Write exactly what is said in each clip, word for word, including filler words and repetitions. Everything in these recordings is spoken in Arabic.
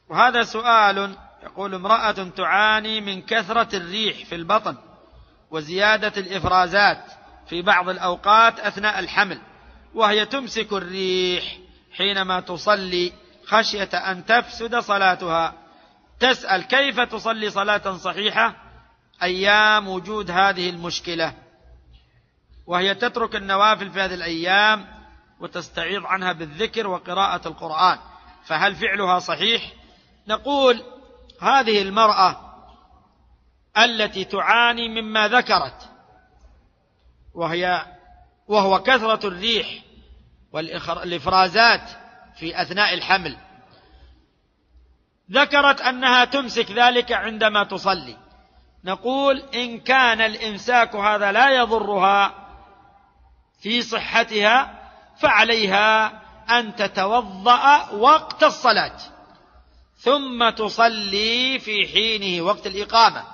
وهذا سؤال يقول: امرأة تعاني من كثرة الريح في البطن وزيادة الإفرازات في بعض الأوقات أثناء الحمل، وهي تمسك الريح حينما تصلي خشية أن تفسد صلاتها، تسأل كيف تصلي صلاة صحيحة أيام وجود هذه المشكلة، وهي تترك النوافل في هذه الأيام وتستعيض عنها بالذكر وقراءة القرآن، فهل فعلها صحيح؟ نقول: هذه المرأة التي تعاني مما ذكرت وهي وهو كثرة الريح والإفرازات في أثناء الحمل، ذكرت أنها تمسك ذلك عندما تصلي. نقول: إن كان الإمساك هذا لا يضرها في صحتها فعليها أن تتوضأ وقت الصلاة ثم تصلي في حينه وقت الإقامة،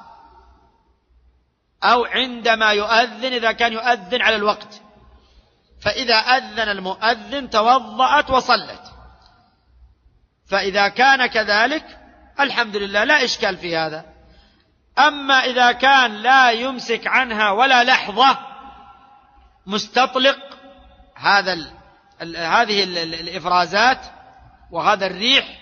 أو عندما يؤذن إذا كان يؤذن على الوقت، فإذا أذن المؤذن توضأت وصلت، فإذا كان كذلك الحمد لله لا إشكال في هذا. أما إذا كان لا يمسك عنها ولا لحظة، مستطلق هذا ال ال هذه ال الإفرازات وهذا الريح،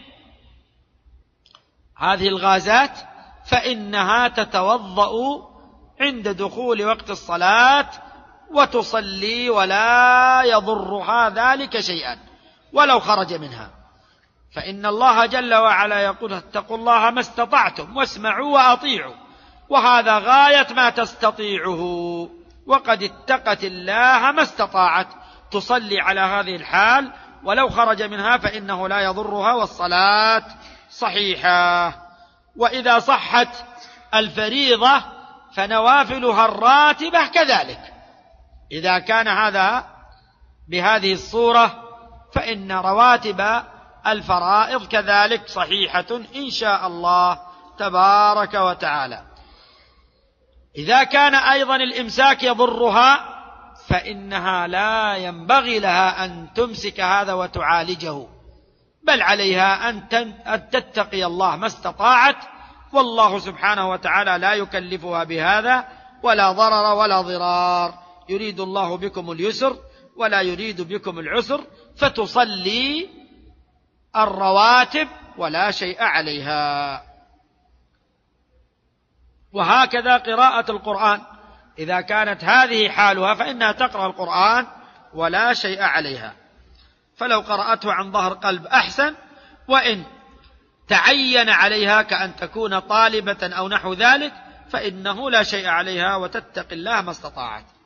هذه الغازات، فإنها تتوضأ عند دخول وقت الصلاة وتصلي ولا يضرها ذلك شيئا ولو خرج منها، فإن الله جل وعلا يقول: اتقوا الله ما استطعتم واسمعوا وأطيعوا، وهذا غاية ما تستطيعه، وقد اتقت الله ما استطاعت، تصلي على هذه الحال ولو خرج منها فإنه لا يضرها والصلاة صحيحة. وإذا صحت الفريضة فنوافلها الراتبة كذلك، إذا كان هذا بهذه الصورة فإن رواتب الفرائض كذلك صحيحة إن شاء الله تبارك وتعالى. إذا كان أيضا الإمساك يضرها فإنها لا ينبغي لها أن تمسك هذا وتعالجه، بل عليها أن تتقي الله ما استطاعت، والله سبحانه وتعالى لا يكلفها بهذا ولا ضرر ولا ضرار، يريد الله بكم اليسر ولا يريد بكم العسر، فتصلي الرواتب ولا شيء عليها. وهكذا قراءة القرآن، إذا كانت هذه حالها فإنها تقرأ القرآن ولا شيء عليها، فلو قرأته عن ظهر قلب أحسن، وإن تعين عليها كأن تكون طالبة أو نحو ذلك فإنه لا شيء عليها وتتقي الله ما استطاعت.